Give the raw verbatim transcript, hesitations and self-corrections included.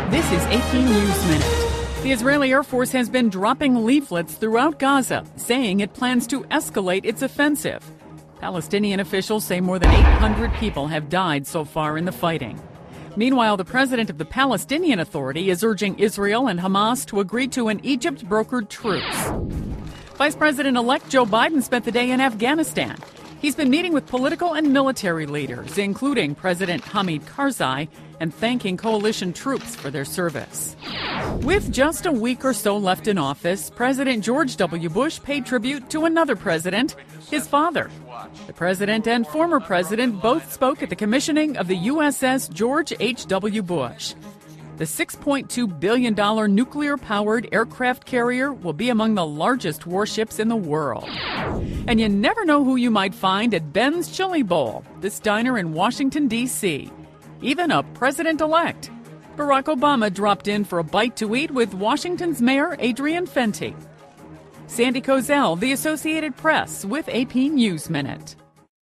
This is A P News Minute. The Israeli Air Force has been dropping leaflets throughout Gaza, saying it plans to escalate its offensive. Palestinian officials say more than eight hundred people have died so far in the fighting. Meanwhile, the president of the Palestinian Authority is urging Israel and Hamas to agree to an Egypt-brokered truce. Vice President-elect Joe Biden spent the day in Afghanistan. He's been meeting with political and military leaders, including President Hamid Karzai, and thanking coalition troops for their service. With just a week or so left in office, President George W. Bush paid tribute to another president, his father. The president and former president both spoke at the commissioning of the U S S George H W. Bush. The six point two billion dollars nuclear-powered aircraft carrier will be among the largest warships in the world. And you never know who you might find at Ben's Chili Bowl, this diner in Washington, D C Even a president-elect. Barack Obama dropped in for a bite to eat with Washington's Mayor Adrian Fenty. Sandy Kozel, The Associated Press, with A P News Minute.